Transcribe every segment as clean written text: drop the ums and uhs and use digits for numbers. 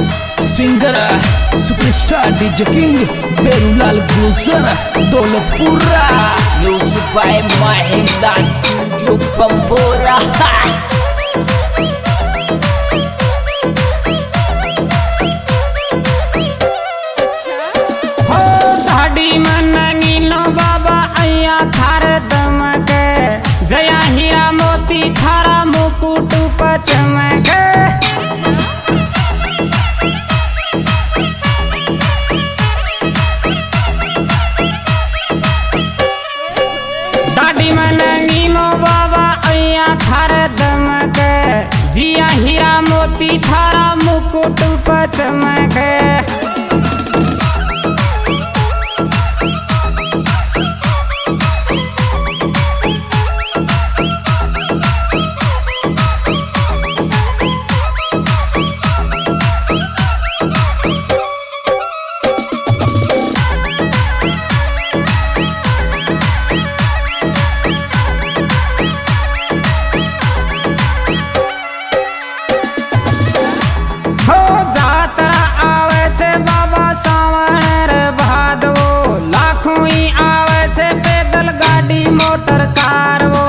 Singer superstar DJ king Berulal Gujar Daulatpura music by Mahindra studio Bambora. बाबा अया थार दमके जया हीरा मोती थारा मुकुट पचमके दाढ़ी में नंगीनो बाबा अया थार दमके जिया हीरा मोती थारा मुकुट पचमके। मोटर कार वो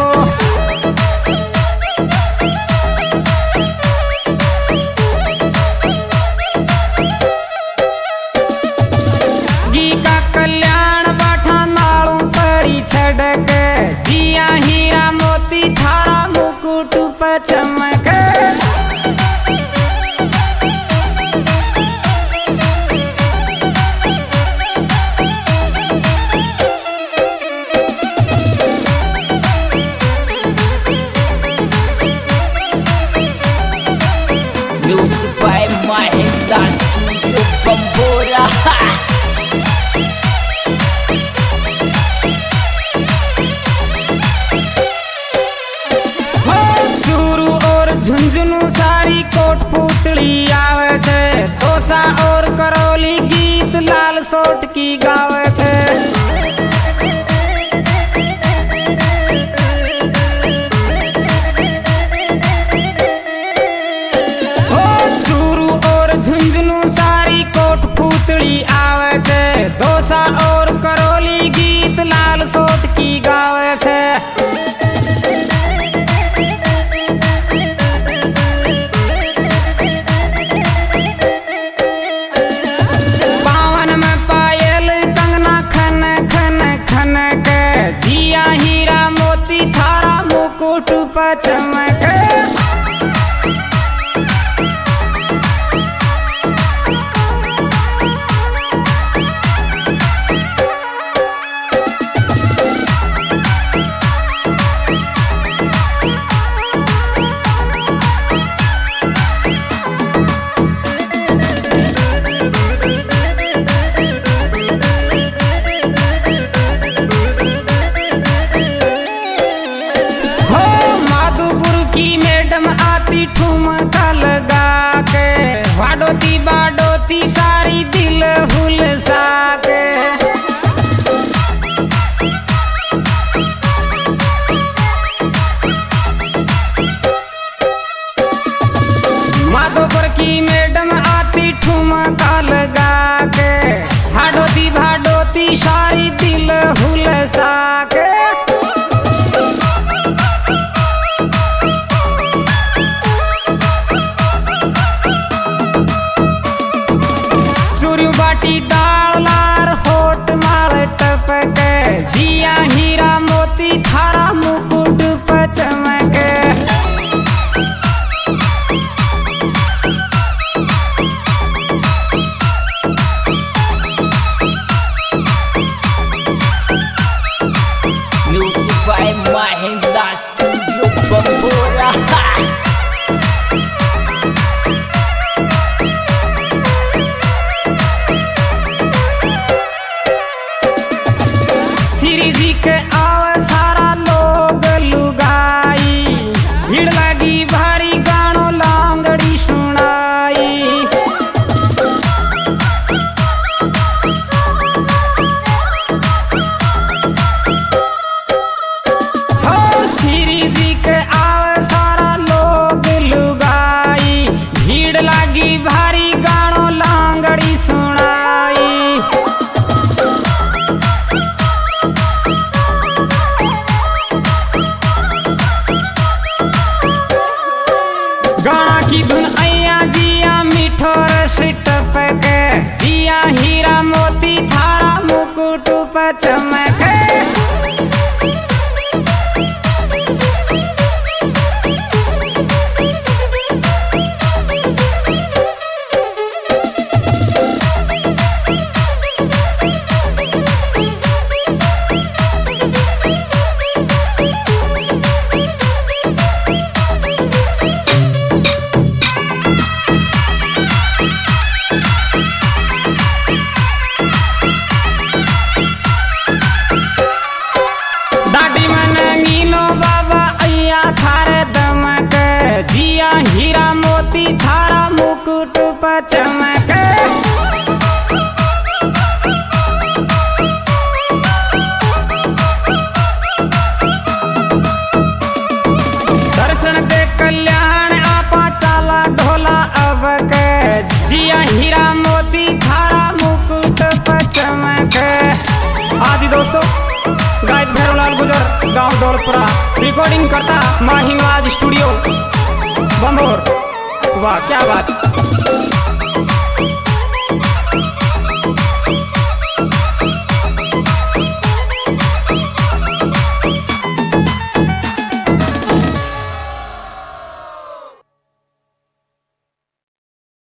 गी का कल्याण बाठा नालों पड़ी छड़क जिया हीरा मोती थारा मुकुट पे चमके। Music by Mahindra studio Bambora. Churu और झुंझुनू सारी कोट पुतली आवे छे तोसा और करौली गीत लाल सोट की गावे छे। आवे छे दोसा और करौली गीत लाल सोट की गावे छे। पावन में पायल कंगना खन खन खन के जिया हीरा मोती थारा मुकुट पे चमके। ठुमका लगा के वाडोती बाडोती सारी दिल हुलसा के माधोपुर की मैडम आती ठुमका लगा के वाडोती भाडोती सारी दिल हुलसा के। बाटी दाल लार होट माल टपके जिया हीरा मोती थारा मुकुट पे चमके। Music by Mahindra studio Bambora. Shri ji के आवे सारा लोग लुगाई भीड़ लगी भारी गानो लांगड़ी सुनाई। हो श्री जी के आवे सारा लोग लुगाई भीड़ लगी भारी गानो आकाश टपके, जिया हीरा मोती थारा मुकुट पे चमके। जिया हीरा मोती थारा मुकुट पे चमके। दर्शन दे कल्याण आपा चाला ढोला अब के, जिया हीरा मोती थारा मुकुट पे चमके। आदि दोस्तों, गायक भैरवलाल गुजर, गांव दौलतपुरा, रिकॉर्डिंग करता माँ हिंगलाज स्टूडियो बंबोर। वाह क्या बात।